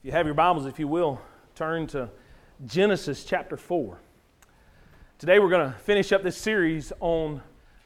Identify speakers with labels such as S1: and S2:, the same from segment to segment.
S1: If you have your Bibles, if you will, turn to Genesis chapter 4. Today we're going to finish up this series on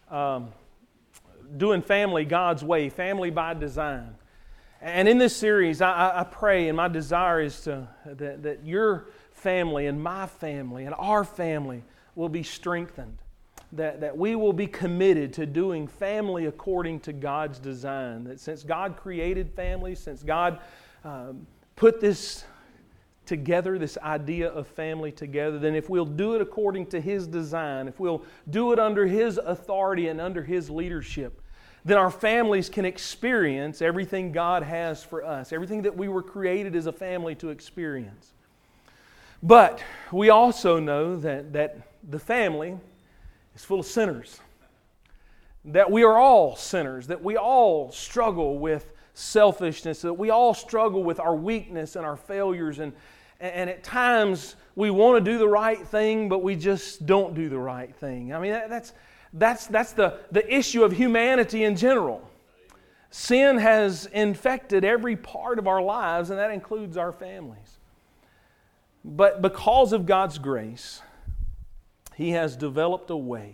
S1: doing family God's way, family by design. And in this series, I pray, and my desire is that your family and my family and our family will be strengthened. That we will be committed to doing family according to God's design. That since God created families, since God put this together, this idea of family together, then if we'll do it according to His design, if we'll do it under His authority and under His leadership, then our families can experience everything God has for us, everything that we were created as a family to experience. But we also know that the family is full of sinners, that we are all sinners, that we all struggle with selfishness, that we all struggle with our weakness and our failures, and at times we want to do the right thing, but we just don't do the right thing. I mean, that's the issue of humanity in general. Sin has infected every part of our lives, and that includes our families. But because of God's grace, He has developed a way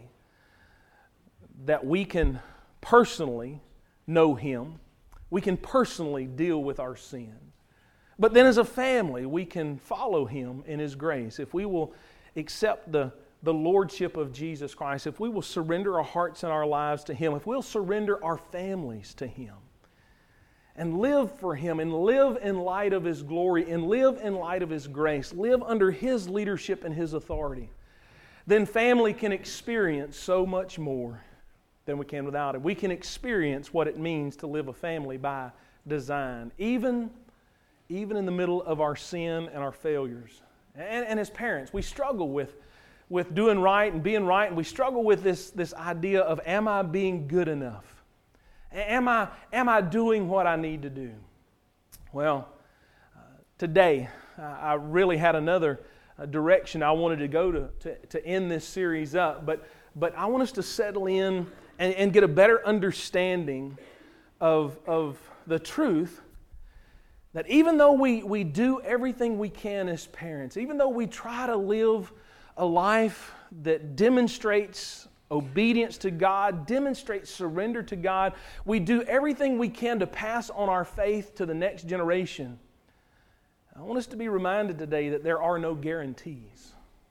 S1: that we can personally know Him. We can personally deal with our sin. But then as a family, we can follow Him in His grace. If we will accept the Lordship of Jesus Christ, if we will surrender our hearts and our lives to Him, if we'll surrender our families to Him, and live for Him, and live in light of His glory, and live in light of His grace, live under His leadership and His authority, then family can experience so much more than we can without it. We can experience what it means to live a family by design, even in the middle of our sin and our failures. And as parents, we struggle with doing right and being right, and we struggle with this idea of, am I being good enough? Am I doing what I need to do? Well, today I really had another direction I wanted to go to end this series up, but I want us to settle in and get a better understanding of the truth that even though we do everything we can as parents, even though we try to live a life that demonstrates obedience to God, demonstrates surrender to God, we do everything we can to pass on our faith to the next generation. I want us to be reminded today that there are no guarantees.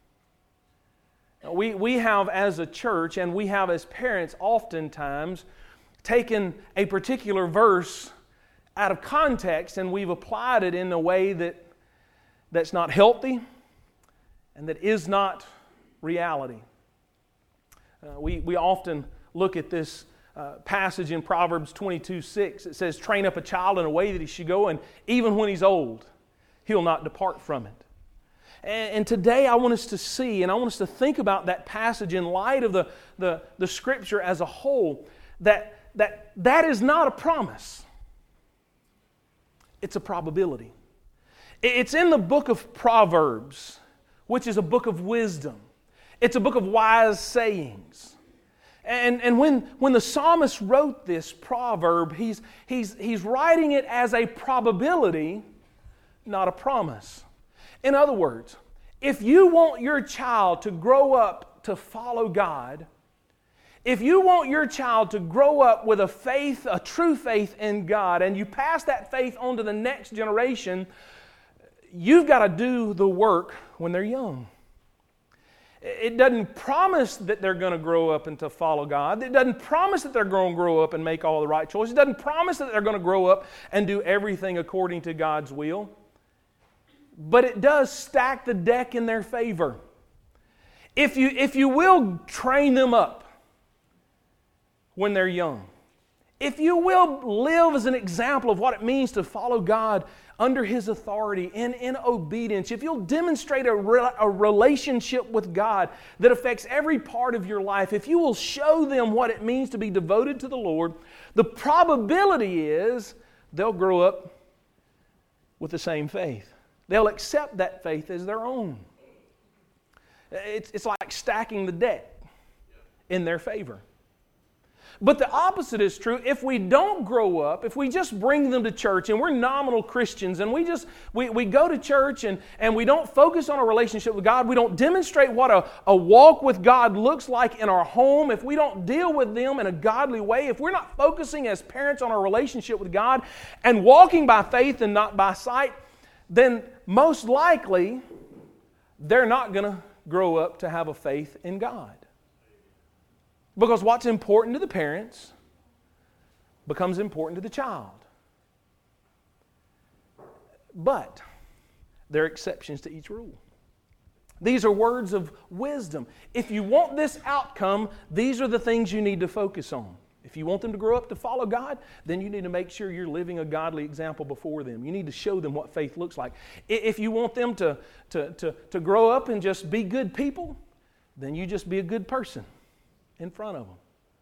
S1: We have as a church and we have as parents oftentimes taken a particular verse out of context and we've applied it in a way that's not healthy and that is not reality. We often look at this passage in Proverbs 22:6. It says, train up a child in a way that he should go, and even when he's old, he'll not depart from it. And today I want us to see, and I want us to think about that passage in light of the Scripture as a whole, that is not a promise. It's a probability. It's in the book of Proverbs, which is a book of wisdom. It's a book of wise sayings. And when the psalmist wrote this proverb, he's writing it as a probability, not a promise. In other words, if you want your child to grow up to follow God, if you want your child to grow up with a true faith in God, and you pass that faith on to the next generation, you've got to do the work when they're young. It doesn't promise that they're going to grow up and to follow God. It doesn't promise that they're going to grow up and make all the right choices. It doesn't promise that they're going to grow up and do everything according to God's will. But it does stack the deck in their favor. If you will train them up when they're young, if you will live as an example of what it means to follow God under His authority and in obedience, if you'll demonstrate a relationship with God that affects every part of your life, if you will show them what it means to be devoted to the Lord, the probability is they'll grow up with the same faith. They'll accept that faith as their own. It's like stacking the deck in their favor. But the opposite is true. If we don't grow up, if we just bring them to church and we're nominal Christians and we go to church and we don't focus on a relationship with God, we don't demonstrate what a walk with God looks like in our home, if we don't deal with them in a godly way, if we're not focusing as parents on our relationship with God and walking by faith and not by sight, then most likely they're not going to grow up to have a faith in God. Because what's important to the parents becomes important to the child. But there are exceptions to each rule. These are words of wisdom. If you want this outcome, these are the things you need to focus on. If you want them to grow up to follow God, then you need to make sure you're living a godly example before them. You need to show them what faith looks like. If you want them to grow up and just be good people, then you just be a good person in front of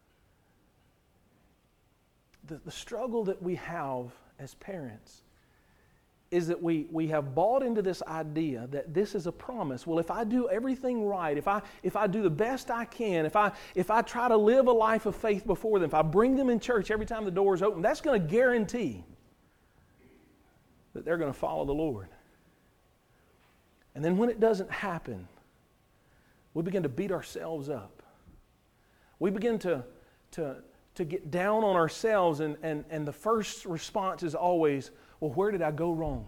S1: them. The struggle that we have as parents is that we have bought into this idea that this is a promise. Well, if I do everything right, if I do the best I can, if I try to live a life of faith before them, if I bring them in church every time the door is open, that's going to guarantee that they're going to follow the Lord. And then when it doesn't happen, we begin to beat ourselves up. We begin to get down on ourselves, and the first response is always, well, where did I go wrong?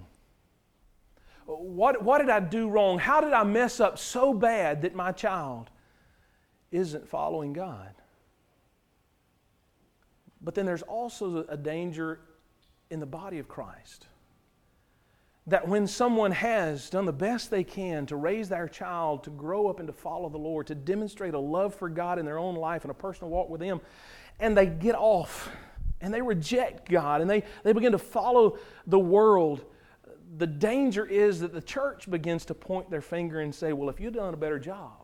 S1: What did I do wrong? How did I mess up so bad that my child isn't following God? But then there's also a danger in the body of Christ. That when someone has done the best they can to raise their child, to grow up and to follow the Lord, to demonstrate a love for God in their own life and a personal walk with Him, and they get off and they reject God and they begin to follow the world, the danger is that the church begins to point their finger and say, well, if you'd done a better job.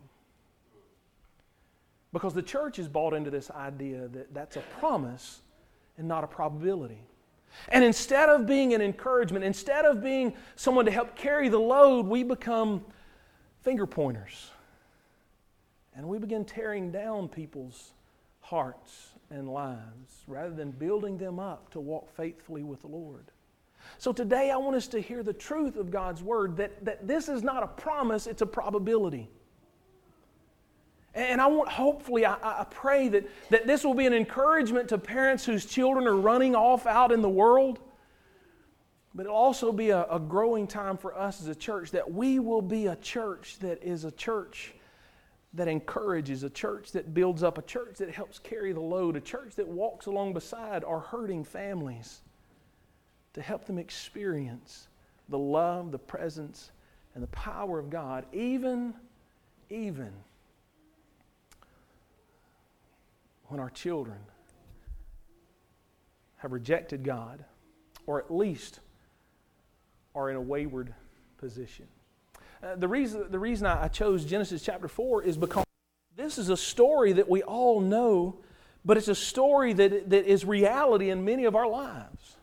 S1: Because the church is bought into this idea that that's a promise and not a probability. And instead of being an encouragement, instead of being someone to help carry the load, we become finger pointers. And we begin tearing down people's hearts and lives rather than building them up to walk faithfully with the Lord. So today I want us to hear the truth of God's Word, that this is not a promise, it's a probability. And hopefully, I pray that this will be an encouragement to parents whose children are running off out in the world. But it'll also be a growing time for us as a church, that we will be a church that is a church that encourages, a church that builds up, a church that helps carry the load, a church that walks along beside our hurting families to help them experience the love, the presence, and the power of God, even when our children have rejected God, or at least are in a wayward position. The reason I chose Genesis chapter 4 is because this is a story that we all know, but it's a story that is reality in many of our lives.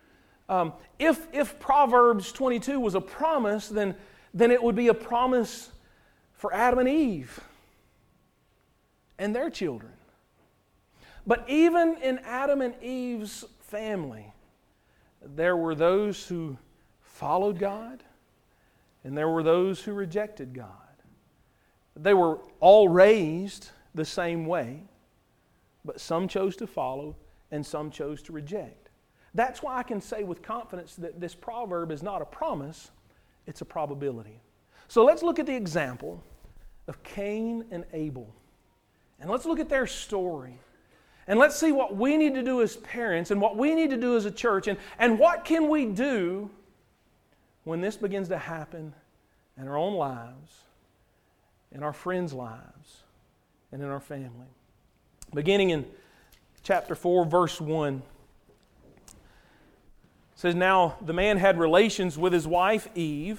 S1: If Proverbs 22 was a promise, then it would be a promise for Adam and Eve and their children. But even in Adam and Eve's family, there were those who followed God, and there were those who rejected God. They were all raised the same way, but some chose to follow and some chose to reject. That's why I can say with confidence that this proverb is not a promise, it's a probability. So let's look at the example of Cain and Abel. And let's look at their story. And let's see what we need to do as parents and what we need to do as a church, and what can we do when this begins to happen in our own lives, in our friends' lives, and in our family. Beginning in chapter 4, verse 1. It says, "Now the man had relations with his wife Eve,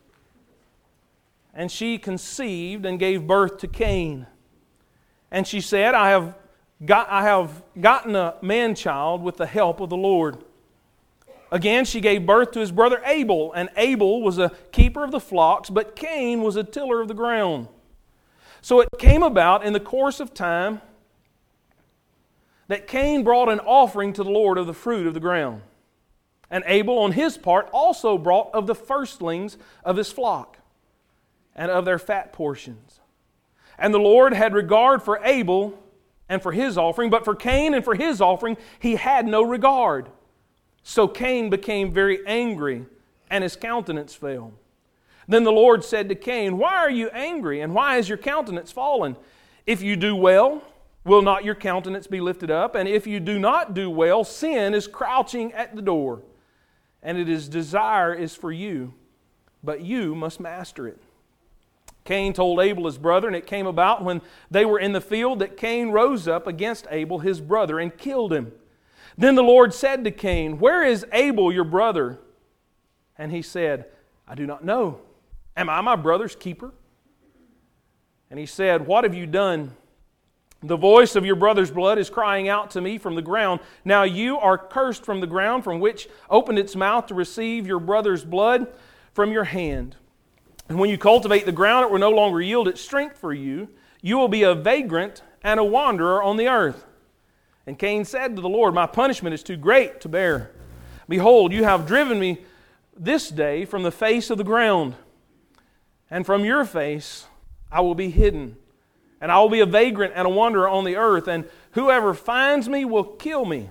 S1: and she conceived and gave birth to Cain. And she said, I have gotten a man-child with the help of the Lord. Again, she gave birth to his brother Abel, and Abel was a keeper of the flocks, but Cain was a tiller of the ground. So it came about in the course of time that Cain brought an offering to the Lord of the fruit of the ground. And Abel on his part also brought of the firstlings of his flock, and of their fat portions. And the Lord had regard for Abel and for his offering, but for Cain and for his offering He had no regard. So Cain became very angry, and his countenance fell. Then the Lord said to Cain, "Why are you angry, and why is your countenance fallen? If you do well, will not your countenance be lifted up? And if you do not do well, sin is crouching at the door, and its desire is for you, but you must master it." Cain told Abel his brother, and it came about when they were in the field that Cain rose up against Abel his brother and killed him. Then the Lord said to Cain, "Where is Abel your brother?" And he said, "I do not know. Am I my brother's keeper?" And he said, "What have you done? The voice of your brother's blood is crying out to me from the ground. Now you are cursed from the ground, from which opened its mouth to receive your brother's blood from your hand. And when you cultivate the ground, it will no longer yield its strength for you. You will be a vagrant and a wanderer on the earth." And Cain said to the Lord, "My punishment is too great to bear. Behold, you have driven me this day from the face of the ground, and from your face I will be hidden. And I will be a vagrant and a wanderer on the earth, and whoever finds me will kill me."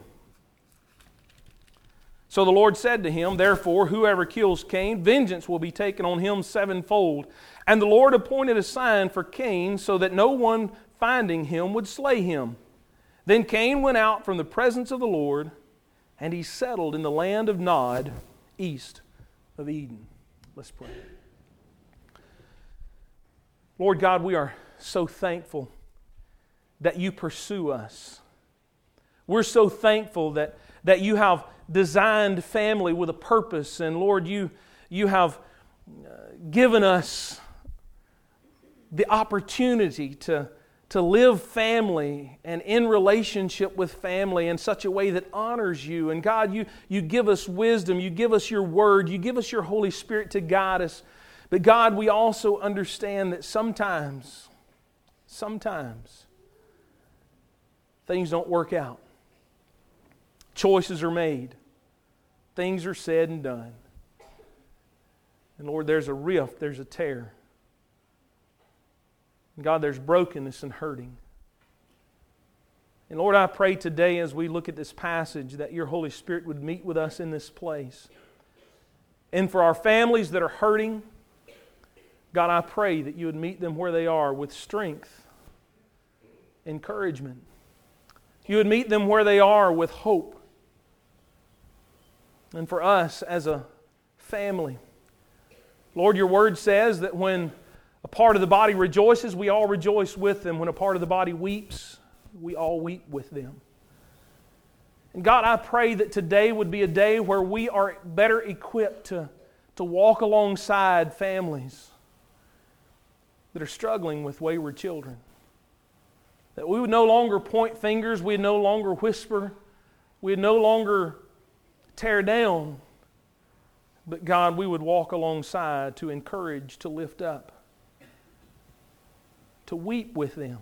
S1: So the Lord said to him, "Therefore, whoever kills Cain, vengeance will be taken on him sevenfold." And the Lord appointed a sign for Cain, so that no one finding him would slay him. Then Cain went out from the presence of the Lord, and he settled in the land of Nod, east of Eden. Let's pray. Lord God, we are so thankful that you pursue us. We're so thankful that you have designed family with a purpose. And Lord, you have given us the opportunity to live family and in relationship with family in such a way that honors you. And God, you give us wisdom, you give us your word, you give us your Holy Spirit to guide us. But God, we also understand that sometimes things don't work out. Choices are made. Things are said and done. And Lord, there's a rift, there's a tear. And God, there's brokenness and hurting. And Lord, I pray today as we look at this passage that your Holy Spirit would meet with us in this place. And for our families that are hurting, God, I pray that you would meet them where they are with strength, encouragement. You would meet them where they are with hope. And for us as a family, Lord, your word says that when a part of the body rejoices, we all rejoice with them. When a part of the body weeps, we all weep with them. And God, I pray that today would be a day where we are better equipped to walk alongside families that are struggling with wayward children. That we would no longer point fingers, we would no longer whisper, we would no longer tear down, but God, we would walk alongside to encourage, to lift up, to weep with them,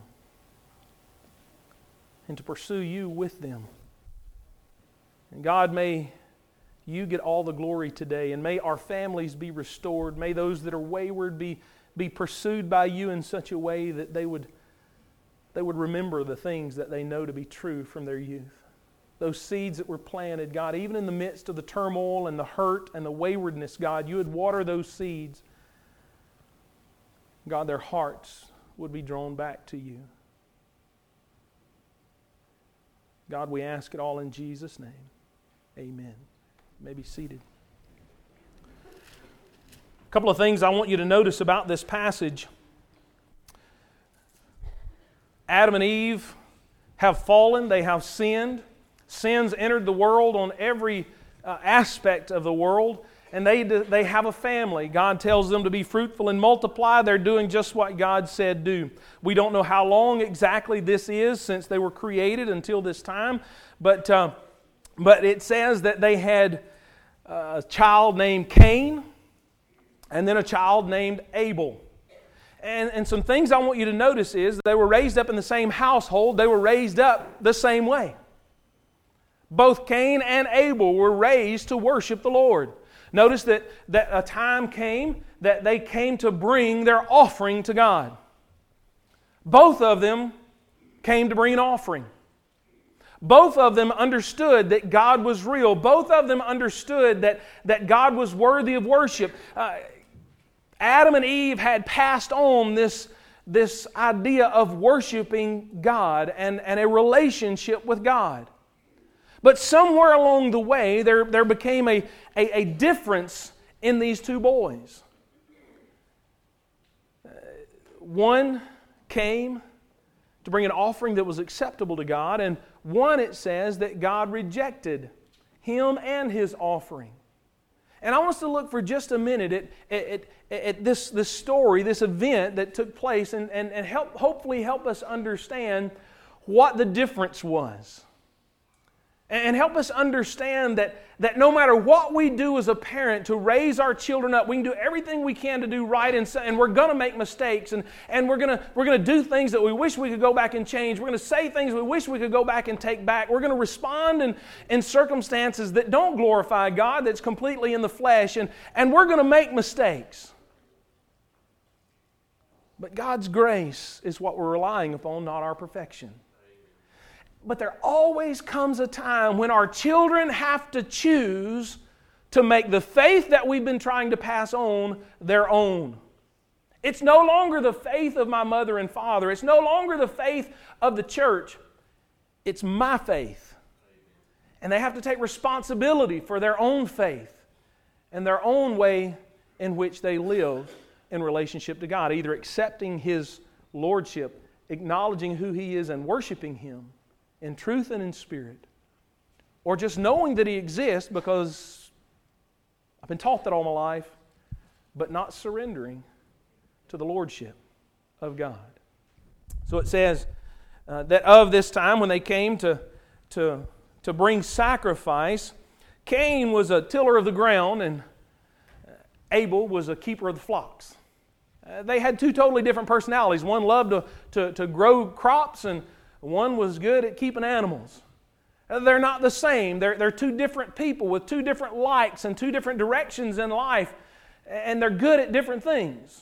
S1: and to pursue you with them. And God, may you get all the glory today, and may our families be restored. May those that are wayward be pursued by you in such a way that they would remember the things that they know to be true from their youth. Those seeds that were planted, God, even in the midst of the turmoil and the hurt and the waywardness, God, you would water those seeds. God, their hearts would be drawn back to you. God, we ask it all in Jesus' name. Amen. You may be seated. A couple of things I want you to notice about this passage. Adam and Eve have fallen, they have sinned. Sin's entered the world on every aspect of the world, and they have a family. God tells them to be fruitful and multiply. They're doing just what God said do. We don't know how long exactly this is since they were created until this time, but it says that they had a child named Cain and then a child named Abel. And some things I want you to notice is they were raised up in the same household. They were raised up the same way. Both Cain and Abel were raised to worship the Lord. Notice that a time came that they came to bring their offering to God. Both of them came to bring an offering. Both of them understood that God was real. Both of them understood that God was worthy of worship. Adam and Eve had passed on this idea of worshiping God and a relationship with God. But somewhere along the way, there became a difference in these two boys. One came to bring an offering that was acceptable to God, and one, it says, that God rejected him and his offering. And I want us to look for just a minute at this story, this event that took place, and hopefully help us understand what the difference was. And help us understand that no matter what we do as a parent to raise our children up, we can do everything we can to do right, and we're going to make mistakes, and we're going to do things that we wish we could go back and change. We're going to say things we wish we could go back and take back. We're going to respond in circumstances that don't glorify God, that's completely in the flesh, and we're going to make mistakes. But God's grace is what we're relying upon, not our perfection. But there always comes a time when our children have to choose to make the faith that we've been trying to pass on their own. It's no longer the faith of my mother and father. It's no longer the faith of the church. It's my faith. And they have to take responsibility for their own faith and their own way in which they live in relationship to God, either accepting His lordship, acknowledging who He is, and worshiping Him in truth and in spirit, or just knowing that He exists because I've been taught that all my life, but not surrendering to the lordship of God. So it says that of this time when they came to bring sacrifice, Cain was a tiller of the ground and Abel was a keeper of the flocks. They had two totally different personalities. One loved to grow crops, and one was good at keeping animals. They're not the same. They're two different people with two different likes and two different directions in life, and they're good at different things.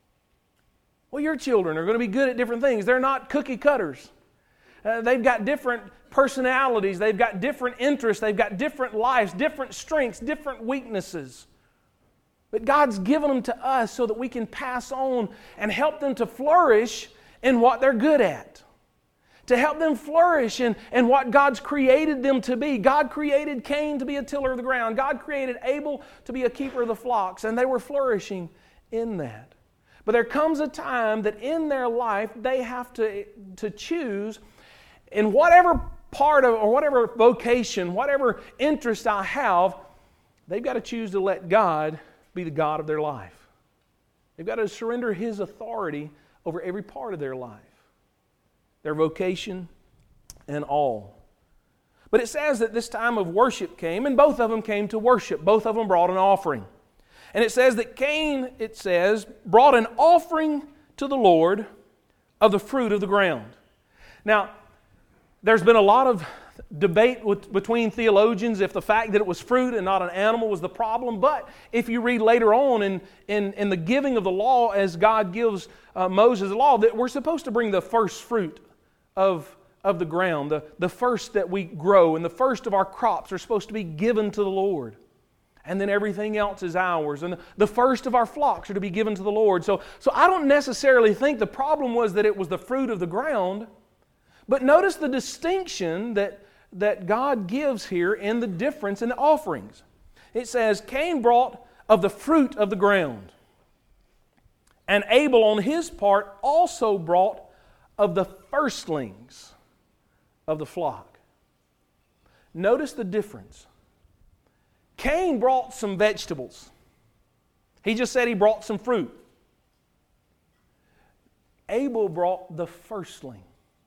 S1: Well, your children are going to be good at different things. They're not cookie cutters. They've got different personalities. They've got different interests. They've got different lives, different strengths, different weaknesses. But God's given them to us so that we can pass on and help them to flourish in what they're good at. To help them flourish in what God's created them to be. God created Cain to be a tiller of the ground. God created Abel to be a keeper of the flocks. And they were flourishing in that. But there comes a time that in their life they have to choose in whatever part of, or whatever vocation, whatever interest I have, they've got to choose to let God be the God of their life. They've got to surrender His authority over every part of their life. Their vocation and all. But it says that this time of worship came, and both of them came to worship. Both of them brought an offering. And it says that Cain, it says, brought an offering to the Lord of the fruit of the ground. Now, there's been a lot of debate between theologians if the fact that it was fruit and not an animal was the problem. But if you read later on in the giving of the law, as God gives Moses the law, that we're supposed to bring the first fruit of the ground, the first that we grow, and the first of our crops are supposed to be given to the Lord. And then everything else is ours. And the first of our flocks are to be given to the Lord. So I don't necessarily think the problem was that it was the fruit of the ground. But notice the distinction that God gives here in the difference in the offerings. It says, Cain brought of the fruit of the ground. And Abel on his part also brought of the firstlings of the flock. Notice the difference. Cain brought some vegetables. He just said he brought some fruit. Abel brought the firstling.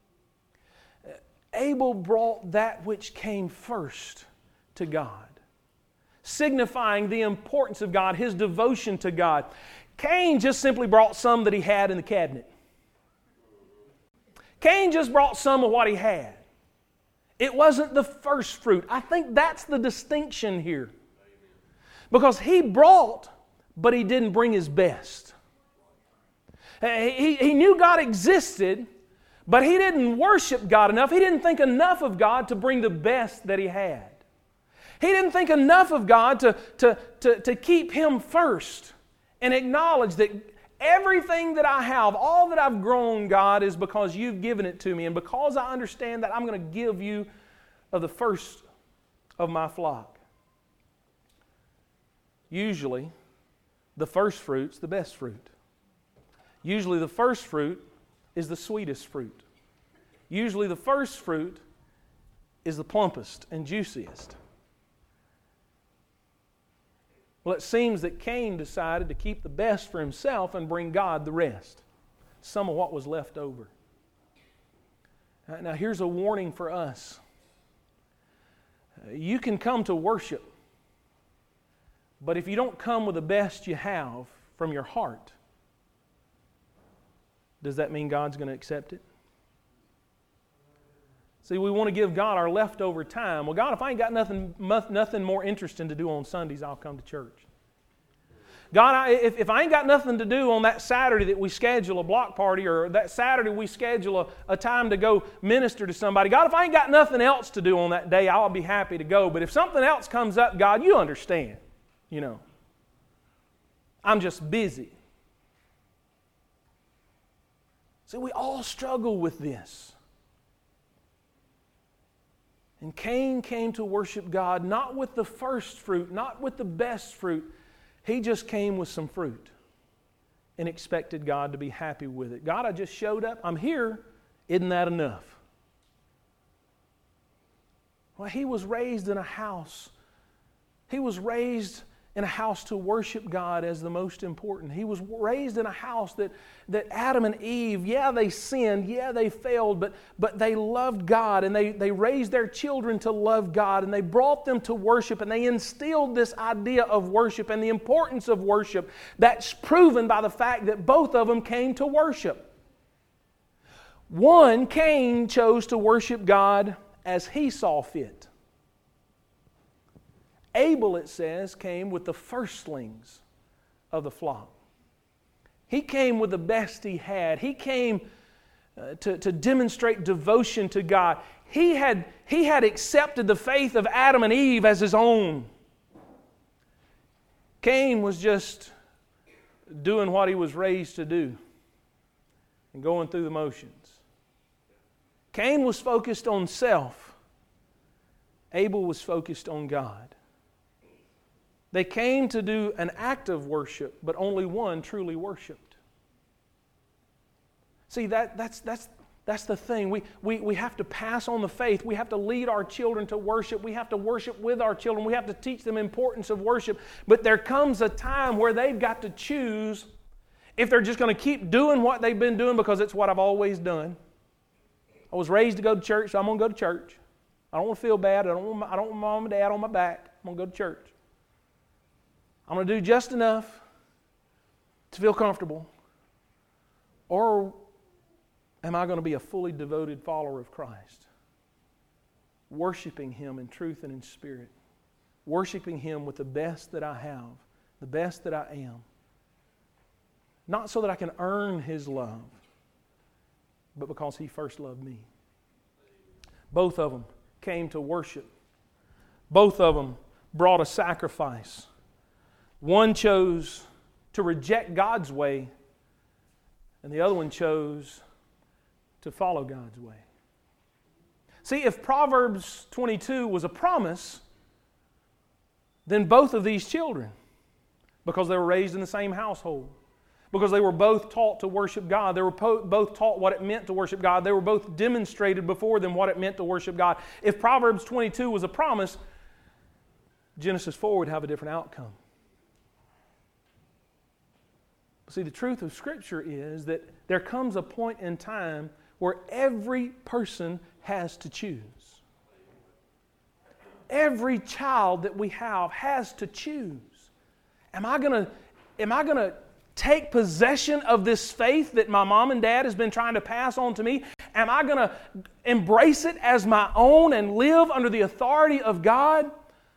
S1: Abel brought that which came first to God, signifying the importance of God, his devotion to God. Cain just simply brought some that he had in the cabinet. Cain just brought some of what he had. It wasn't the first fruit. I think that's the distinction here. Because he brought, but he didn't bring his best. He knew God existed, but he didn't worship God enough. He didn't think enough of God to bring the best that he had. He didn't think enough of God to keep Him first and acknowledge that everything that I have, all that I've grown, God, is because You've given it to me. And because I understand that, I'm going to give You of the first of my flock. Usually, the first fruit's the best fruit. Usually the first fruit is the sweetest fruit. Usually the first fruit is the plumpest and juiciest. Well, it seems that Cain decided to keep the best for himself and bring God the rest, some of what was left over. Now, here's a warning for us. You can come to worship, but if you don't come with the best you have from your heart, does that mean God's going to accept it? See, we want to give God our leftover time. Well, God, if I ain't got nothing more interesting to do on Sundays, I'll come to church. God, if I ain't got nothing to do on that Saturday that we schedule a block party, or that Saturday we schedule a time to go minister to somebody, God, if I ain't got nothing else to do on that day, I'll be happy to go. But if something else comes up, God, You understand, I'm just busy. See, we all struggle with this. And Cain came to worship God not with the first fruit, not with the best fruit. He just came with some fruit and expected God to be happy with it. God, I just showed up. I'm here. Isn't that enough? Well, he was raised in a house. He was raised in a house to worship God as the most important. He was raised in a house that Adam and Eve, yeah, they sinned, yeah, they failed, but they loved God, and they raised their children to love God, and they brought them to worship, and they instilled this idea of worship and the importance of worship that's proven by the fact that both of them came to worship. One, Cain, chose to worship God as he saw fit. Abel, it says, came with the firstlings of the flock. He came with the best he had. He came to demonstrate devotion to God. He had accepted the faith of Adam and Eve as his own. Cain was just doing what he was raised to do and going through the motions. Cain was focused on self. Abel was focused on God. They came to do an act of worship, but only one truly worshiped. See, that's the thing. We have to pass on the faith. We have to lead our children to worship. We have to worship with our children. We have to teach them the importance of worship. But there comes a time where they've got to choose if they're just going to keep doing what they've been doing because it's what I've always done. I was raised to go to church, so I'm going to go to church. I don't want to feel bad. I don't want mom and dad on my back. I'm going to go to church. I'm going to do just enough to feel comfortable. Or am I going to be a fully devoted follower of Christ? Worshiping Him in truth and in spirit. Worshiping Him with the best that I have, the best that I am. Not so that I can earn His love, but because He first loved me. Both of them came to worship. Both of them brought a sacrifice. One chose to reject God's way, and the other one chose to follow God's way. See, if Proverbs 22 was a promise, then both of these children, because they were raised in the same household, because they were both taught to worship God, they were both taught what it meant to worship God, they were both demonstrated before them what it meant to worship God. If Proverbs 22 was a promise, Genesis 4 would have a different outcome. See, the truth of Scripture is that there comes a point in time where every person has to choose. Every child that we have has to choose. Am I going to take possession of this faith that my mom and dad has been trying to pass on to me? Am I going to embrace it as my own and live under the authority of God?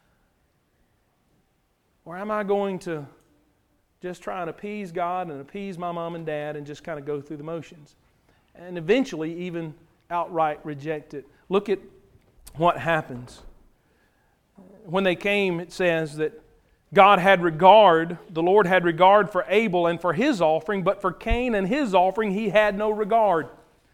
S1: Or am I going to just try and appease God and appease my mom and dad and just kind of go through the motions? And eventually even outright reject it. Look at what happens. When they came, it says that God had regard, the Lord had regard for Abel and for his offering, but for Cain and his offering He had no regard.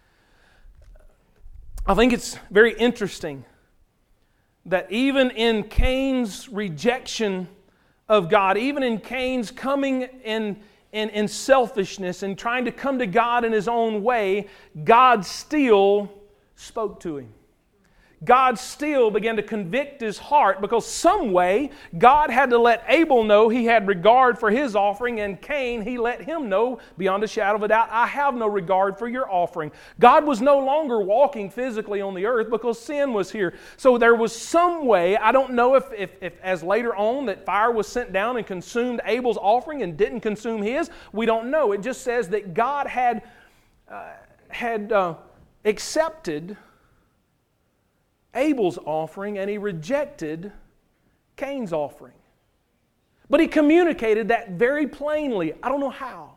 S1: I think it's very interesting that even in Cain's rejection of God, even in Cain's coming in selfishness and trying to come to God in his own way, God still spoke to him. God still began to convict his heart because some way God had to let Abel know He had regard for his offering, and Cain, He let him know beyond a shadow of a doubt, I have no regard for your offering. God was no longer walking physically on the earth because sin was here. So there was some way, I don't know if as later on that fire was sent down and consumed Abel's offering and didn't consume his. We don't know. It just says that God had accepted Abel's offering and He rejected Cain's offering. But He communicated that very plainly. I don't know how.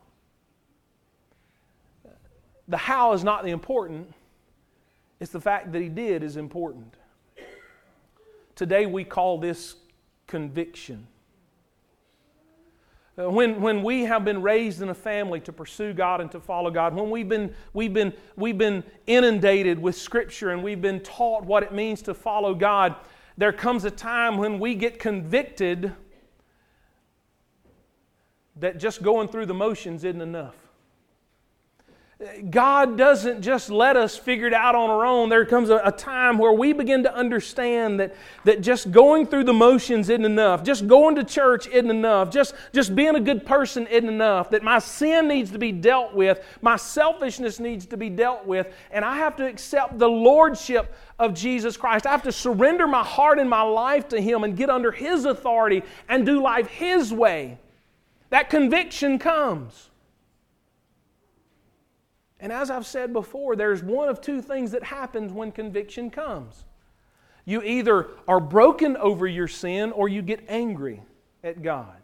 S1: The how is not the important. It's the fact that He did is important. Today we call this conviction. When we have been raised in a family to pursue God and to follow God, when we've been inundated with Scripture and we've been taught what it means to follow God, there comes a time when we get convicted that just going through the motions isn't enough. God doesn't just let us figure it out on our own. There comes a time where we begin to understand that just going through the motions isn't enough. Just going to church isn't enough. Just being a good person isn't enough. That my sin needs to be dealt with. My selfishness needs to be dealt with. And I have to accept the lordship of Jesus Christ. I have to surrender my heart and my life to Him and get under His authority and do life His way. That conviction comes. And as I've said before, there's one of two things that happens when conviction comes. You either are broken over your sin or you get angry at God.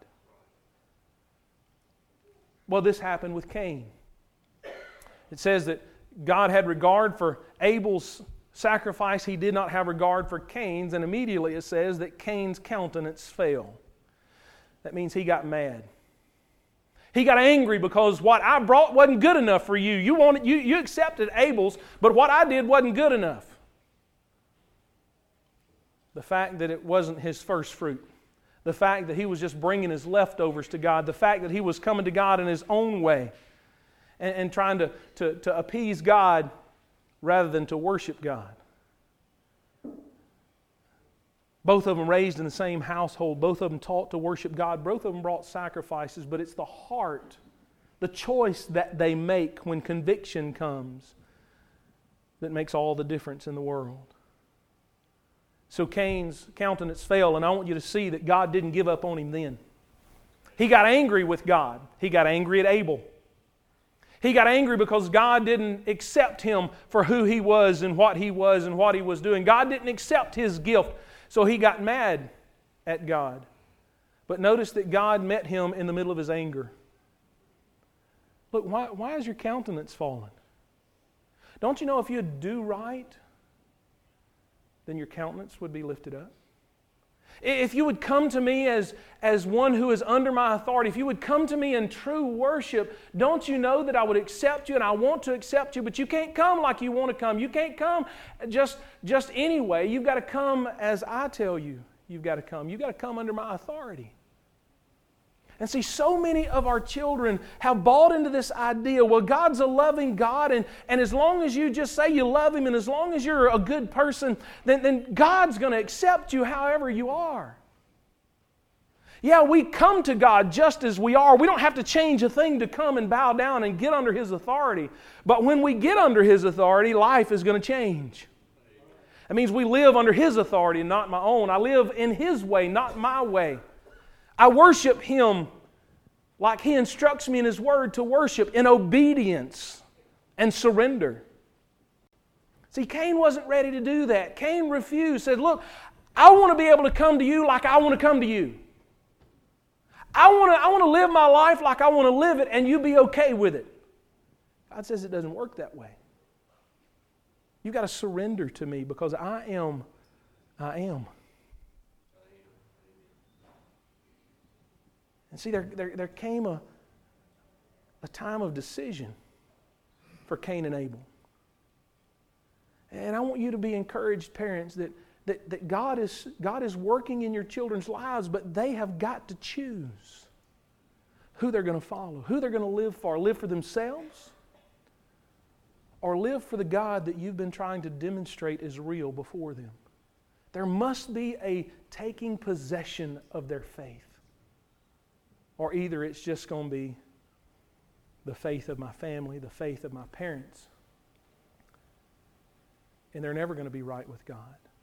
S1: Well, this happened with Cain. It says that God had regard for Abel's sacrifice. He did not have regard for Cain's. And immediately it says that Cain's countenance fell. That means he got mad. He got angry because what I brought wasn't good enough for you. You accepted Abel's, but what I did wasn't good enough. The fact that it wasn't his first fruit. The fact that he was just bringing his leftovers to God. The fact that he was coming to God in his own way and trying to appease God rather than to worship God. Both of them raised in the same household. Both of them taught to worship God. Both of them brought sacrifices. But it's the heart, the choice that they make when conviction comes that makes all the difference in the world. So Cain's countenance fell, and I want you to see that God didn't give up on him then. He got angry with God. He got angry at Abel. He got angry because God didn't accept him for who he was and what he was doing. God didn't accept his gift. So he got mad at God. But notice that God met him in the middle of his anger. Look, why is your countenance fallen? Don't you know if you'd do right, then your countenance would be lifted up? If you would come to me as one who is under my authority, if you would come to me in true worship, don't you know that I would accept you and I want to accept you, but you can't come like you want to come. You can't come just anyway. You've got to come as I tell you you've got to come. You've got to come under my authority. And see, so many of our children have bought into this idea, well, God's a loving God, and as long as you just say you love Him, and as long as you're a good person, then God's going to accept you however you are. Yeah, we come to God just as we are. We don't have to change a thing to come and bow down and get under His authority. But when we get under His authority, life is going to change. That means we live under His authority and not my own. I live in His way, not my way. I worship Him like He instructs me in His Word to worship in obedience and surrender. See, Cain wasn't ready to do that. Cain refused, said, look, I want to be able to come to You like I want to come to You. I want to live my life like I want to live it, and You be okay with it. God says it doesn't work that way. You've got to surrender to Me because I am. And see, there came a time of decision for Cain and Abel. And I want you to be encouraged, parents, that God is working in your children's lives, but they have got to choose who they're going to follow, who they're going to live for. Live for themselves or live for the God that you've been trying to demonstrate is real before them. There must be a taking possession of their faith. Or either it's just going to be the faith of my family, the faith of my parents, and they're never going to be right with God.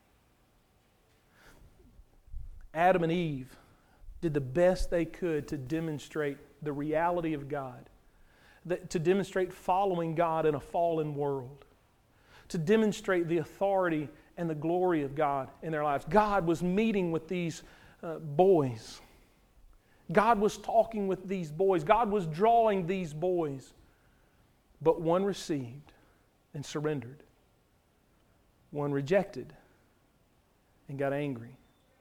S1: Adam and Eve did the best they could to demonstrate the reality of God, to demonstrate following God in a fallen world, to demonstrate the authority and the glory of God in their lives. God was meeting with these boys. God was talking with these boys. God was drawing these boys. But one received and surrendered. One rejected and got angry.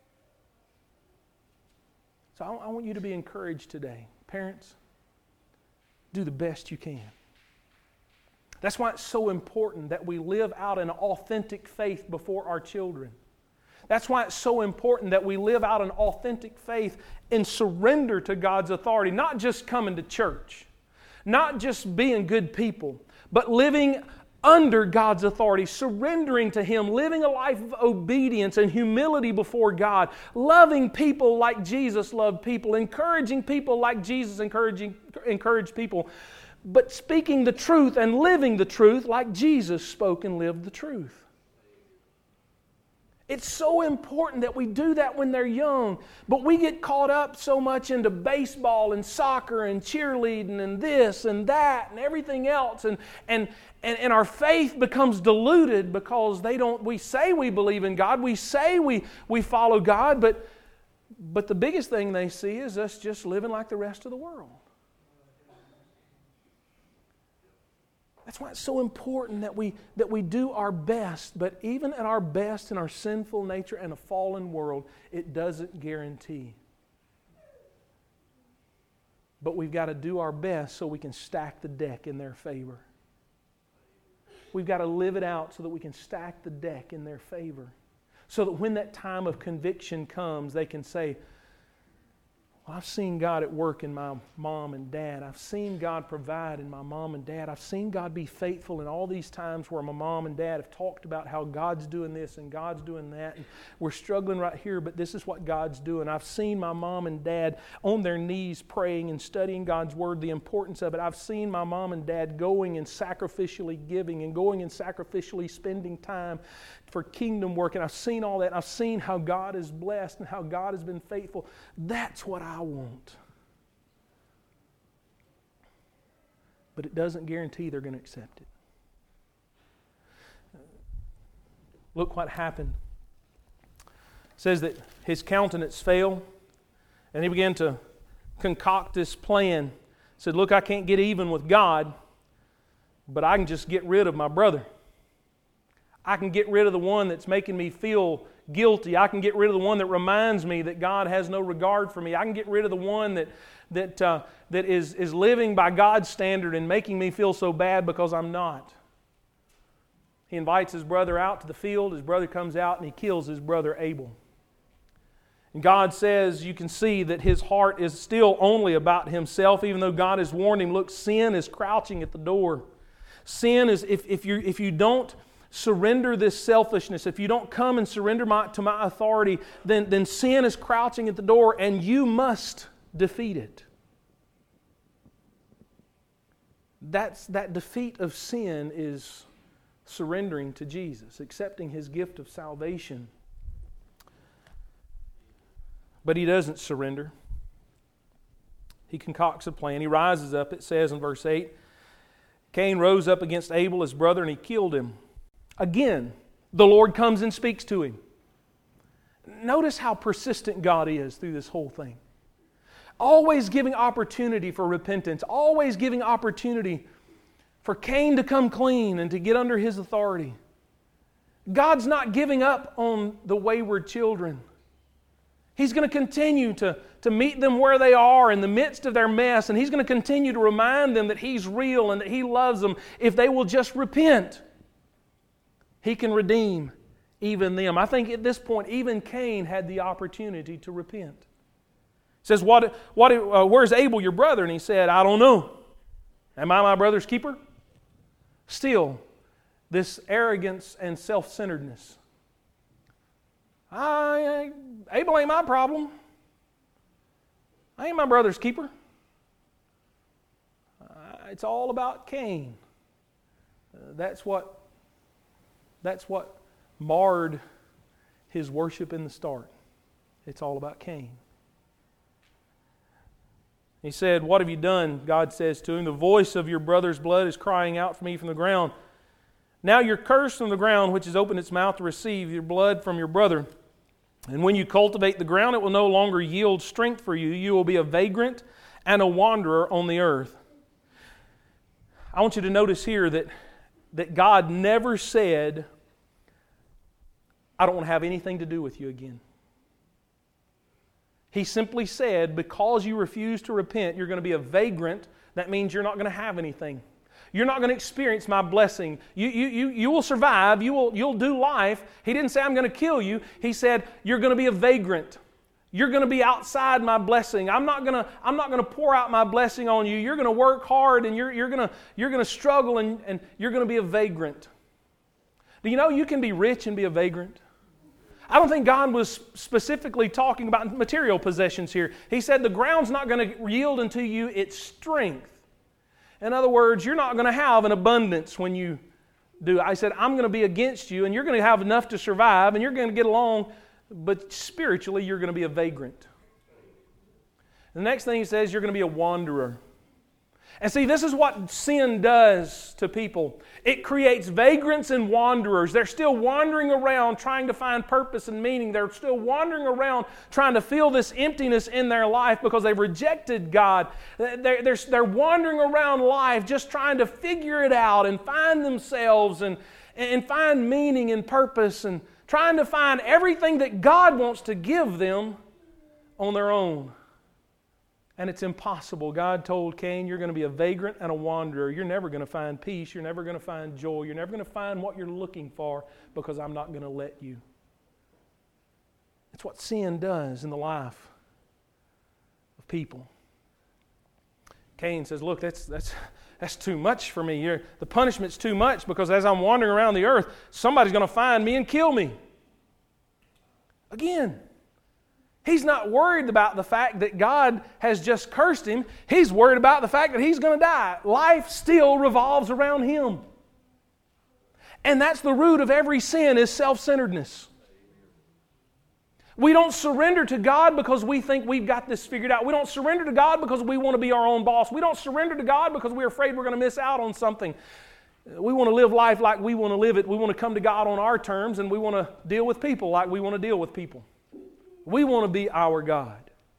S1: So I want you to be encouraged today. Parents, do the best you can. That's why it's so important that we live out an authentic faith before our children. That's why it's so important that we live out an authentic faith and surrender to God's authority. Not just coming to church, not just being good people, but living under God's authority, surrendering to Him, living a life of obedience and humility before God, loving people like Jesus loved people, encouraging people like Jesus encouraged people, but speaking the truth and living the truth like Jesus spoke and lived the truth. It's so important that we do that when they're young, but we get caught up so much into baseball and soccer and cheerleading and this and that and everything else, and our faith becomes diluted because we say we believe in God, we say we follow God, but the biggest thing they see is us just living like the rest of the world. That's why it's so important that we do our best. But even at our best in our sinful nature and a fallen world, it doesn't guarantee. But we've got to do our best so we can stack the deck in their favor. We've got to live it out so that we can stack the deck in their favor. So that when that time of conviction comes, they can say, well, I've seen God at work in my mom and dad. I've seen God provide in my mom and dad. I've seen God be faithful in all these times where my mom and dad have talked about how God's doing this and God's doing that. And we're struggling right here, but this is what God's doing. I've seen my mom and dad on their knees praying and studying God's Word, the importance of it. I've seen my mom and dad going and sacrificially giving and going and sacrificially spending time for kingdom work. And I've seen all that. I've seen how God is blessed and how God has been faithful. That's what I want. But it doesn't guarantee they're going to accept it. Look what happened. It says that his countenance fell, and he began to concoct this plan. He said, look, I can't get even with God, but I can just get rid of my brother. I can get rid of the one that's making me feel guilty. I can get rid of the one that reminds me that God has no regard for me. I can get rid of the one that is living by God's standard and making me feel so bad because I'm not. He invites his brother out to the field. His brother comes out and he kills his brother Abel. And God says, you can see that his heart is still only about himself, even though God has warned him, look, sin is crouching at the door. Sin is, if you don't surrender this selfishness, if you don't come and surrender to my authority, then sin is crouching at the door and you must defeat it. That defeat of sin is surrendering to Jesus, accepting His gift of salvation. But he doesn't surrender. He concocts a plan. He rises up, it says in verse 8, Cain rose up against Abel, his brother, and he killed him. Again, the Lord comes and speaks to him. Notice how persistent God is through this whole thing. Always giving opportunity for repentance. Always giving opportunity for Cain to come clean and to get under His authority. God's not giving up on the wayward children. He's going to continue to meet them where they are in the midst of their mess, and He's going to continue to remind them that He's real and that He loves them if they will just repent. He can redeem even them. I think at this point, even Cain had the opportunity to repent. It says, where's Abel, your brother? And he said, I don't know. Am I my brother's keeper? Still, this arrogance and self-centeredness. Abel ain't my problem. I ain't my brother's keeper. It's all about Cain. That's what marred his worship in the start. It's all about Cain. He said, what have you done? God says to him, the voice of your brother's blood is crying out for me from the ground. Now you're cursed from the ground, which has opened its mouth to receive your blood from your brother. And when you cultivate the ground, it will no longer yield strength for you. You will be a vagrant and a wanderer on the earth. I want you to notice here that God never said, I don't want to have anything to do with you again. He simply said, because you refuse to repent, you're going to be a vagrant. That means you're not going to have anything. You're not going to experience my blessing. You will survive. You'll do life. He didn't say, I'm going to kill you. He said, you're going to be a vagrant. You're going to be outside my blessing. I'm not going to pour out my blessing on you. You're going to work hard and you're going to struggle and you're going to be a vagrant. Do you know you can be rich and be a vagrant? I don't think God was specifically talking about material possessions here. He said the ground's not going to yield unto you its strength. In other words, you're not going to have an abundance when you do. I said, I'm going to be against you, and you're going to have enough to survive, and you're going to get along, but spiritually you're going to be a vagrant. The next thing he says, you're going to be a wanderer. And see, this is what sin does to people. It creates vagrants and wanderers. They're still wandering around trying to find purpose and meaning. They're still wandering around trying to fill this emptiness in their life because they've rejected God. They're wandering around life just trying to figure it out and find themselves and find meaning and purpose and trying to find everything that God wants to give them on their own. And it's impossible. God told Cain, you're going to be a vagrant and a wanderer. You're never going to find peace. You're never going to find joy. You're never going to find what you're looking for because I'm not going to let you. That's what sin does in the life of people. Cain says, look, that's too much for me. The punishment's too much because as I'm wandering around the earth, somebody's going to find me and kill me. Again, he's not worried about the fact that God has just cursed him. He's worried about the fact that he's going to die. Life still revolves around him. And that's the root of every sin is self-centeredness. We don't surrender to God because we think we've got this figured out. We don't surrender to God because we want to be our own boss. We don't surrender to God because we're afraid we're going to miss out on something. We want to live life like we want to live it. We want to come to God on our terms, and we want to deal with people like we want to deal with people. We want to be our God.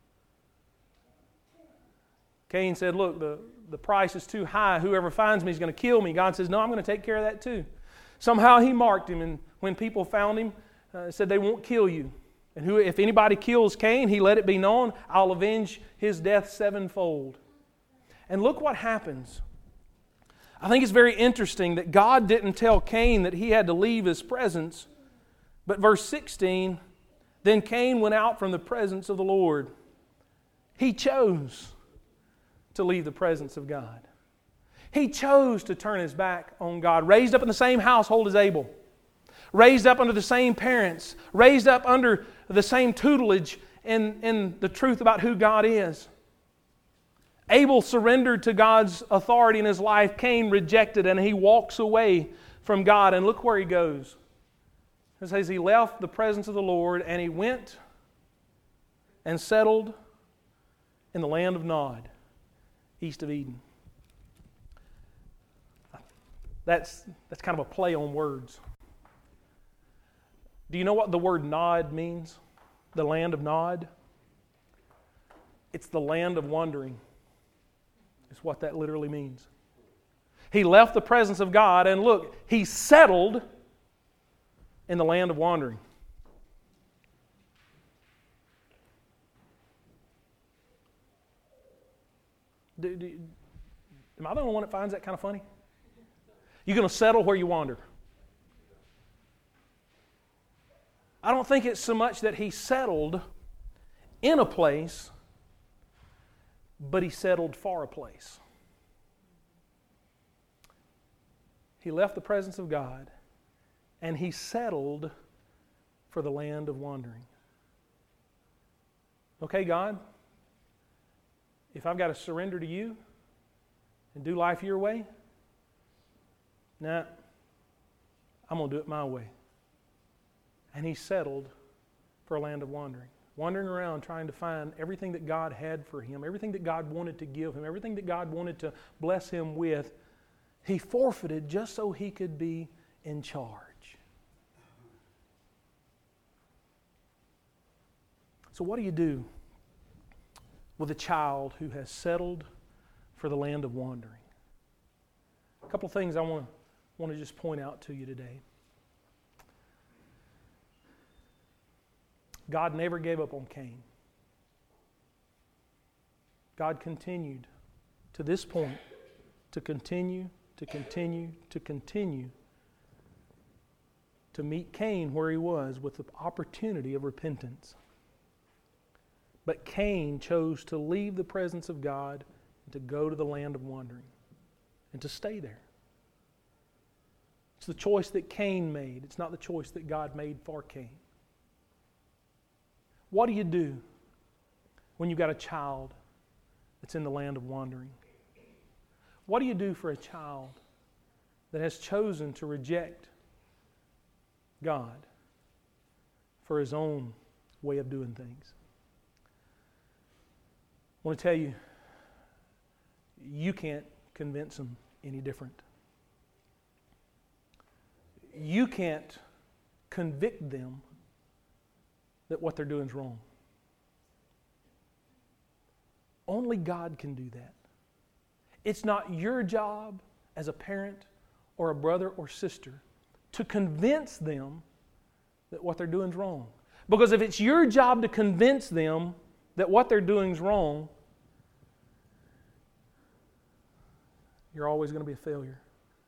S1: Cain said, look, the price is too high. Whoever finds me is going to kill me. God says, no, I'm going to take care of that too. Somehow he marked him, and when people found him, said they won't kill you. And if anybody kills Cain, he let it be known, I'll avenge his death sevenfold. And look what happens. I think it's very interesting that God didn't tell Cain that he had to leave his presence. But verse 16, then Cain went out from the presence of the Lord. He chose to leave the presence of God. He chose to turn his back on God. Raised up in the same household as Abel. Raised up under the same parents. Raised up under the same tutelage in the truth about who God is. Abel surrendered to God's authority in his life. Cain rejected, and he walks away from God. And look where he goes. It says he left the presence of the Lord and he went and settled in the land of Nod. east of Eden. That's kind of a play on words. Do you know what the word Nod means? The land of Nod? It's the land of wandering. It's what that literally means. He left the presence of God, and look, he settled in the land of wandering. Am I the only one that finds that kind of funny? You're going to settle where you wander. I don't think it's so much that he settled in a place, but he settled for a place. He left the presence of God, and he settled for the land of wandering. Okay, God, if I've got to surrender to you and do life your way, nah, I'm going to do it my way. And he settled for a land of wandering. Wandering around trying to find everything that God had for him, everything that God wanted to give him, everything that God wanted to bless him with, he forfeited just so he could be in charge. So what do you do with a child who has settled for the land of wandering? A couple of things I want to just point out to you today. God never gave up on Cain. God continued to this point to continue to meet Cain where he was with the opportunity of repentance. But Cain chose to leave the presence of God and to go to the land of wandering and to stay there. It's the choice that Cain made. It's not the choice that God made for Cain. What do you do when you've got a child that's in the land of wandering? What do you do for a child that has chosen to reject God for his own way of doing things? I want to tell you, you can't convince them any different. You can't convict them that what they're doing is wrong. Only God can do that. It's not your job as a parent or a brother or sister to convince them that what they're doing is wrong. Because if it's your job to convince them that what they're doing is wrong, you're always going to be a failure.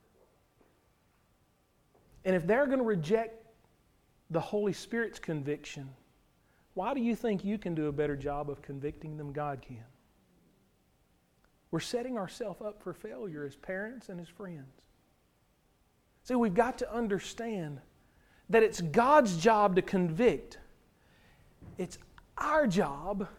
S1: And if they're going to reject the Holy Spirit's conviction, why do you think you can do a better job of convicting than God can? We're setting ourselves up for failure as parents and as friends. See, we've got to understand that it's God's job to convict. It's our job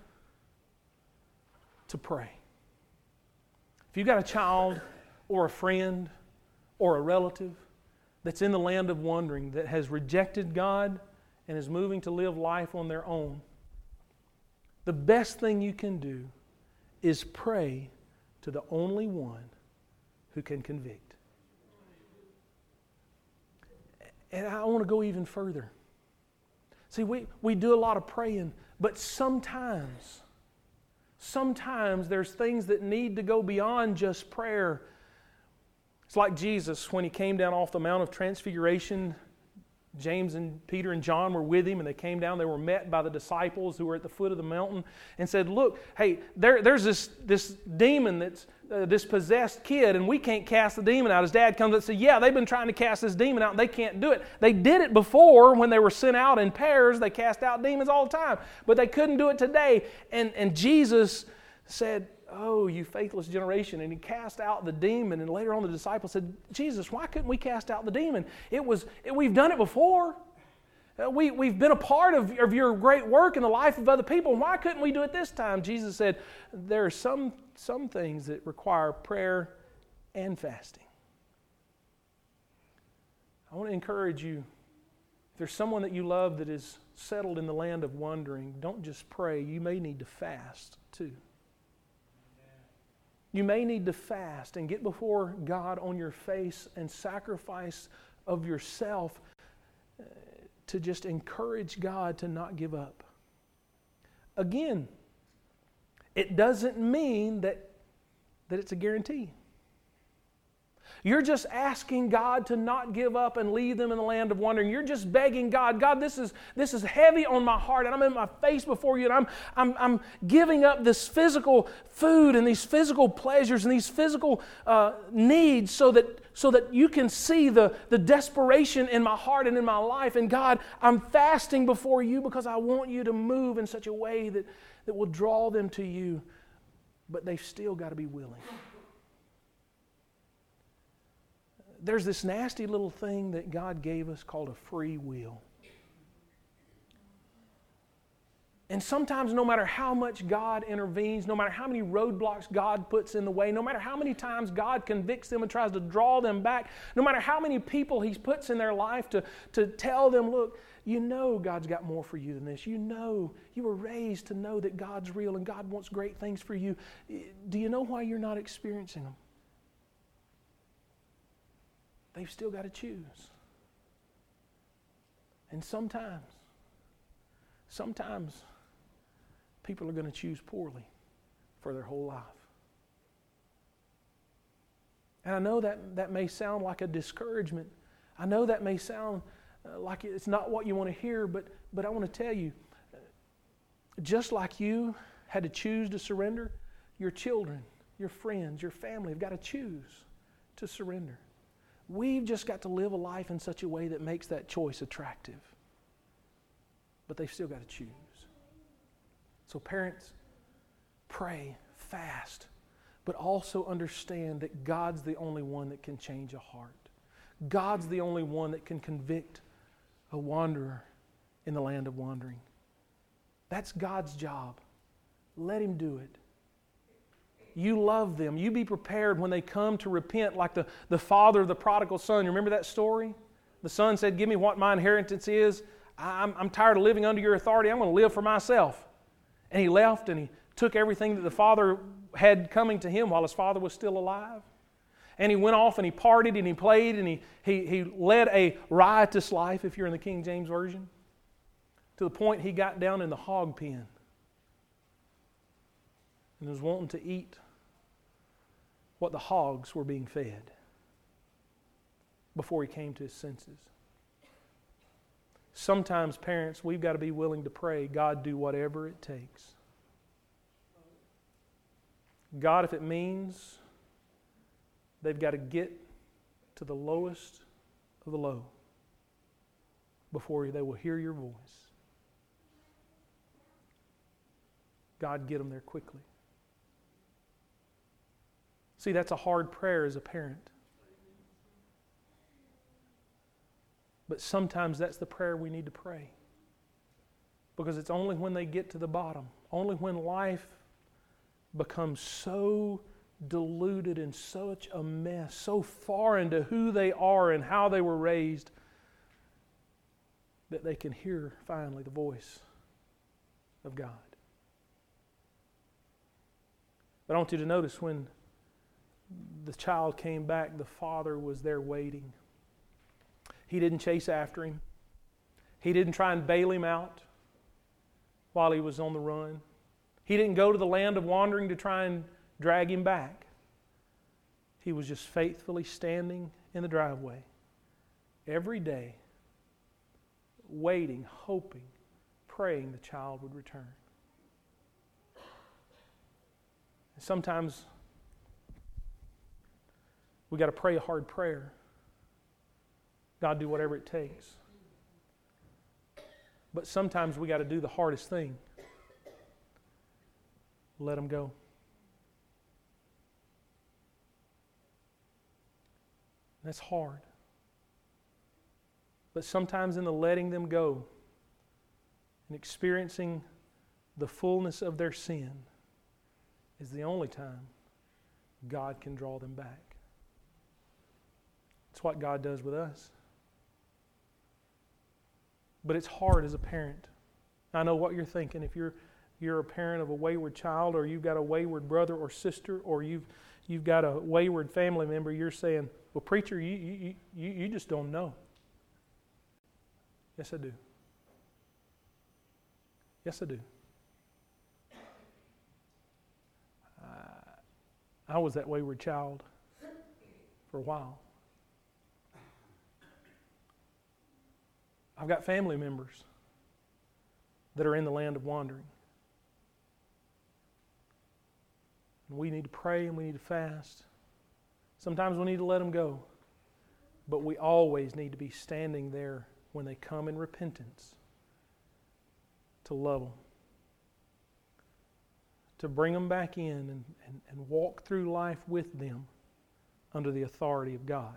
S1: to pray. If you've got a child or a friend or a relative that's in the land of wandering, that has rejected God and is moving to live life on their own, the best thing you can do is pray to the only one who can convict. And I want to go even further. See, we do a lot of praying, but sometimes there's things that need to go beyond just prayer. It's like Jesus when he came down off the Mount of Transfiguration. James and Peter and John were with him, and they came down. They were met by the disciples who were at the foot of the mountain and said, look, hey, there's this demon that's this possessed kid, and we can't cast the demon out. His dad comes up and says, yeah, they've been trying to cast this demon out, and they can't do it. They did it before when they were sent out in pairs. They cast out demons all the time, but they couldn't do it today. And Jesus said, oh, you faithless generation. And he cast out the demon. And later on the disciples said, Jesus, why couldn't we cast out the demon? We've done it before. We've been a part of your great work in the life of other people. Why couldn't we do it this time? Jesus said, there are some things that require prayer and fasting. I want to encourage you, if there's someone that you love that is settled in the land of wandering, don't just pray. You may need to fast too. You may need to fast and get before God on your face and sacrifice of yourself to just encourage God to not give up. Again, it doesn't mean that it's a guarantee. You're just asking God to not give up and leave them in the land of wandering. You're just begging God, God, this is heavy on my heart, and I'm in my face before you, and I'm giving up this physical food and these physical pleasures and these physical needs so that you can see the desperation in my heart and in my life. And God, I'm fasting before you because I want you to move in such a way that will draw them to you, but they've still got to be willing. There's this nasty little thing that God gave us called a free will. And sometimes no matter how much God intervenes, no matter how many roadblocks God puts in the way, no matter how many times God convicts them and tries to draw them back, no matter how many people He puts in their life to tell them, look, you know God's got more for you than this. You know, you were raised to know that God's real and God wants great things for you. Do you know why you're not experiencing them? They've still got to choose. And sometimes people are going to choose poorly for their whole life. And I know that may sound like a discouragement. I know that may sound like it's not what you want to hear, but I want to tell you, just like you had to choose to surrender, your children, your friends, your family have got to choose to surrender. We've just got to live a life in such a way that makes that choice attractive. But they've still got to choose. So parents, pray, fast, but also understand that God's the only one that can change a heart. God's the only one that can convict a wanderer in the land of wandering. That's God's job. Let Him do it. You love them. You be prepared when they come to repent, like the father of the prodigal son. You remember that story? The son said, give me what my inheritance is. I'm tired of living under your authority. I'm going to live for myself. And he left and he took everything that the father had coming to him while his father was still alive. And he went off and he partied and he played and he led a riotous life, if you're in the King James Version, to the point he got down in the hog pen and was wanting to eat what the hogs were being fed before he came to his senses. Sometimes, parents, we've got to be willing to pray, God, do whatever it takes. God, if it means they've got to get to the lowest of the low before they will hear your voice, God, get them there quickly. See, that's a hard prayer as a parent. But sometimes that's the prayer we need to pray. Because it's only when they get to the bottom, only when life becomes so diluted and such a mess, so far into who they are and how they were raised, that they can hear finally the voice of God. But I want you to notice when the child came back, the father was there waiting. He didn't chase after him. He didn't try and bail him out while he was on the run. He didn't go to the land of wandering to try and drag him back. He was just faithfully standing in the driveway every day, waiting, hoping, praying the child would return. And sometimes we got to pray a hard prayer. God, do whatever it takes. But sometimes we got to do the hardest thing. Let them go. That's hard. But sometimes in the letting them go and experiencing the fullness of their sin is the only time God can draw them back. It's what God does with us. But it's hard as a parent. I know what you're thinking. If you're you're a parent of a wayward child, or you've got a wayward brother or sister, or you've got a wayward family member, you're saying, well, preacher, you just don't know. Yes, I do. Yes, I do. I was that wayward child for a while. I've got family members that are in the land of wandering. And we need to pray and we need to fast. Sometimes we need to let them go. But we always need to be standing there when they come in repentance to love them, to bring them back in and walk through life with them under the authority of God.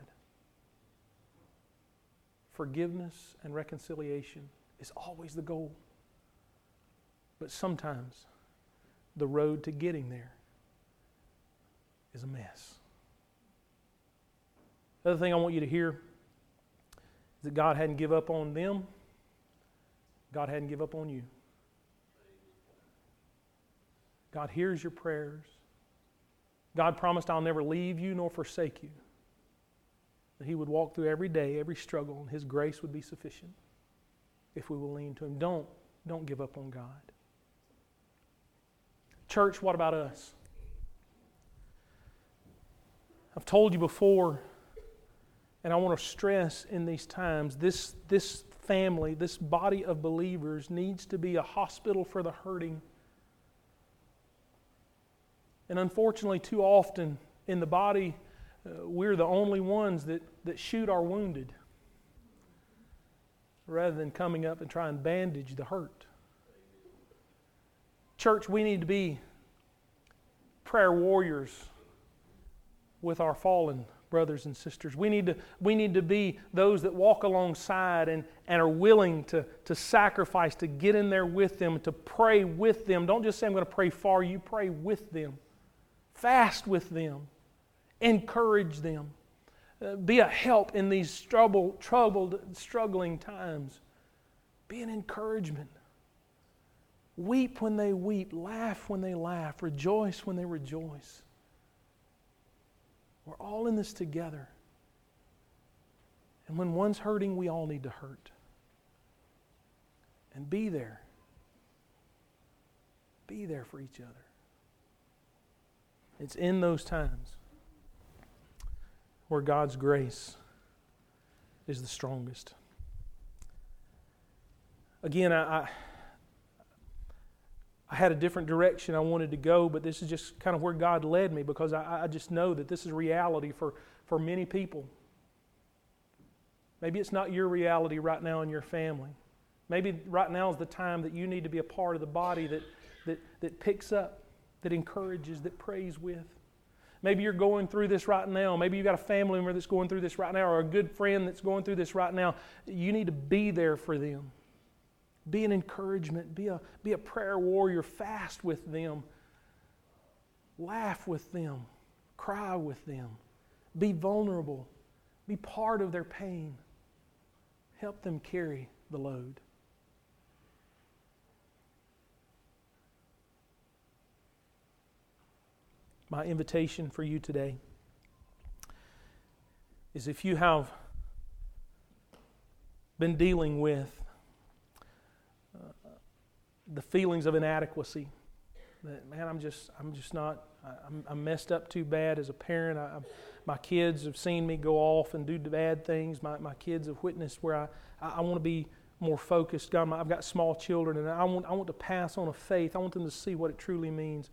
S1: Forgiveness and reconciliation is always the goal. But sometimes the road to getting there is a mess. The other thing I want you to hear is that God hadn't given up on them. God hadn't given up on you. God hears your prayers. God promised, I'll never leave you nor forsake you. That He would walk through every day, every struggle, and His grace would be sufficient if we will lean to Him. Don't give up on God. Church, what about us? I've told you before, and I want to stress in these times, this family, this body of believers needs to be a hospital for the hurting. And unfortunately, too often in the body, we're the only ones that shoot our wounded rather than coming up and try and bandage the hurt. Church, we need to be prayer warriors with our fallen brothers and sisters. We need to be those that walk alongside and are willing to sacrifice, to get in there with them, to pray with them. Don't just say, I'm going to pray for you. Pray with them. Fast with them. Encourage them. Be a help in these troubled, struggling times. Be an encouragement. Weep when they weep. Laugh when they laugh. Rejoice when they rejoice. We're all in this together. And when one's hurting, we all need to hurt. And be there. Be there for each other. It's in those times where God's grace is the strongest. Again, I had a different direction I wanted to go, but this is just kind of where God led me, because I just know that this is reality for many people. Maybe it's not your reality right now in your family. Maybe right now is the time that you need to be a part of the body that picks up, that encourages, that prays with. Maybe you're going through this right now. Maybe you've got a family member that's going through this right now, or a good friend that's going through this right now. You need to be there for them. Be an encouragement. Be a prayer warrior. Fast with them. Laugh with them. Cry with them. Be vulnerable. Be part of their pain. Help them carry the load. My invitation for you today is, if you have been dealing with the feelings of inadequacy, that, man, I'm just not, I'm messed up too bad as a parent. My kids have seen me go off and do bad things. My kids have witnessed where I want to be more focused. God, I've got small children, and I want to pass on a faith. I want them to see what it truly means.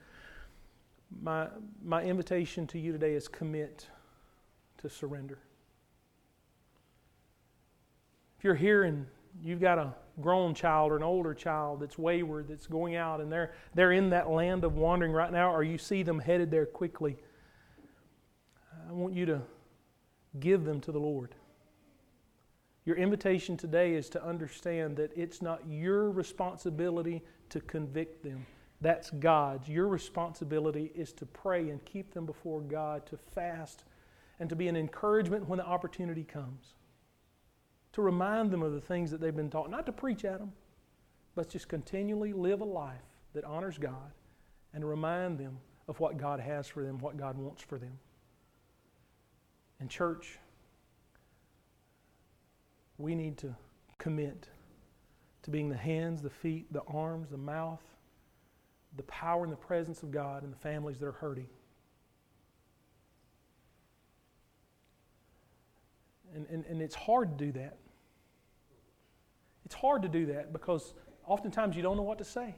S1: My invitation to you today is commit to surrender. If you're here and you've got a grown child or an older child that's wayward, that's going out, and they're in that land of wandering right now, or you see them headed there quickly, I want you to give them to the Lord. Your invitation today is to understand that it's not your responsibility to convict them. That's God's. Your responsibility is to pray and keep them before God, to fast, and to be an encouragement when the opportunity comes. To remind them of the things that they've been taught. Not to preach at them, but just continually live a life that honors God and remind them of what God has for them, what God wants for them. And church, we need to commit to being the hands, the feet, the arms, the mouth, the power and the presence of God in the families that are hurting. And it's hard to do that. It's hard to do that because oftentimes you don't know what to say.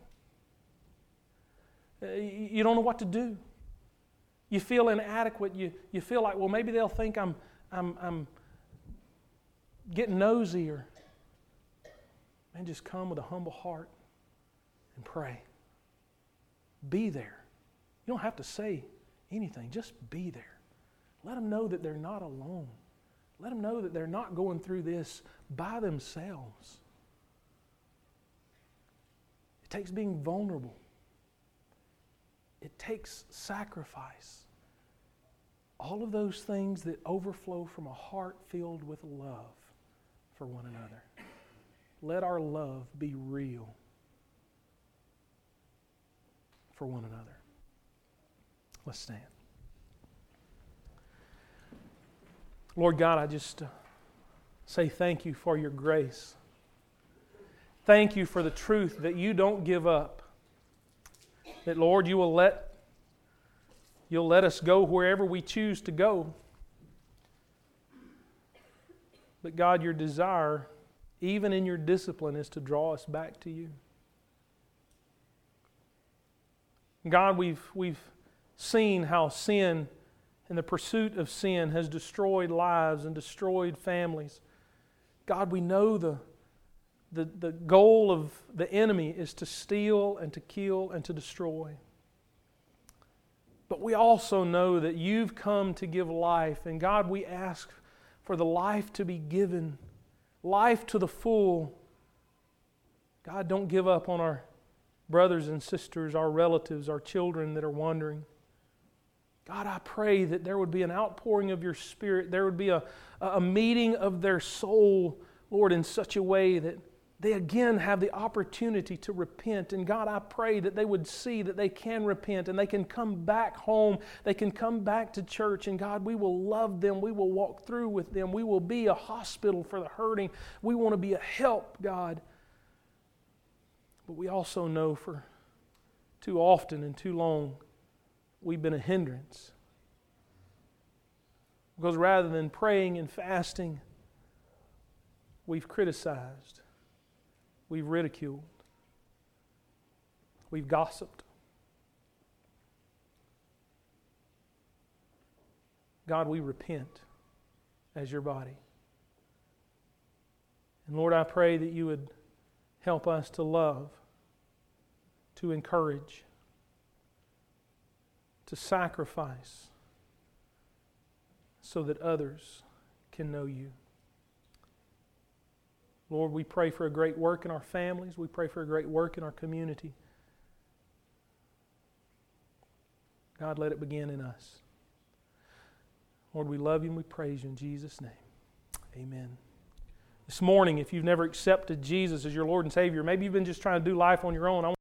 S1: You don't know what to do. You feel inadequate. You feel like, well, maybe they'll think I'm getting nosy, or man, just come with a humble heart and pray. Be there. You don't have to say anything. Just be there. Let them know that they're not alone. Let them know that they're not going through this by themselves. It takes being vulnerable. It takes sacrifice. All of those things that overflow from a heart filled with love for one another. Let our love be real for one another. Let's stand. Lord God, I just say thank you for your grace. Thank you for the truth that you don't give up. That, Lord, you'll let us go wherever we choose to go. But God, your desire, even in your discipline, is to draw us back to you. God, we've seen how sin and the pursuit of sin has destroyed lives and destroyed families. God, we know the goal of the enemy is to steal and to kill and to destroy. But we also know that you've come to give life. And God, we ask for the life to be given, life to the full. God, don't give up on our brothers and sisters, our relatives, our children that are wandering. God, I pray that there would be an outpouring of your Spirit. There would be a meeting of their soul, Lord, in such a way that they again have the opportunity to repent. And God, I pray that they would see that they can repent and they can come back home. They can come back to church. And God, we will love them. We will walk through with them. We will be a hospital for the hurting. We want to be a help, God. But we also know for too often and too long, we've been a hindrance. Because rather than praying and fasting, we've criticized, we've ridiculed, we've gossiped. God, we repent as your body. And Lord, I pray that you would help us to love, to encourage, to sacrifice so that others can know you. Lord, we pray for a great work in our families. We pray for a great work in our community. God, let it begin in us. Lord, we love you and we praise you in Jesus' name. Amen. This morning, if you've never accepted Jesus as your Lord and Savior, maybe you've been just trying to do life on your own,